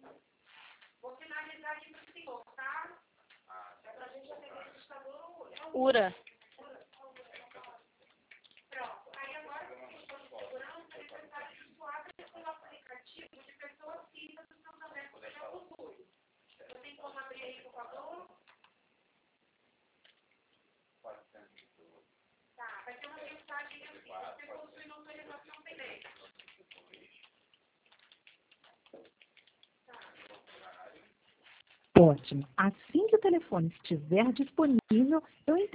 Vou finalizar aqui para o senhor, tá? É para a gente atender o registrador. Ura. Pronto. Aí agora, se o senhor de segurança, é necessário que o senhor abra esse nosso aplicativo de pessoas físicas do Santander Social Futuro. Você tem como abrir aí, por favor? Tá, vai ter uma mensagem assim, você possui uma autorização PENEC. Ótimo. Assim que o telefone estiver disponível, eu